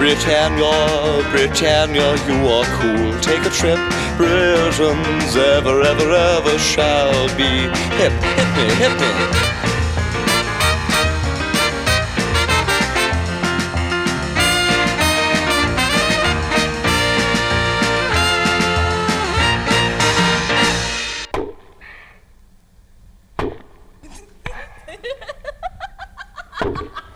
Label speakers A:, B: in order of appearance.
A: Britannia, Britannia, you are cool. Take a trip, Britons ever, ever, ever shall be. Hip, hit me, hit me.
B: Ha ha ha!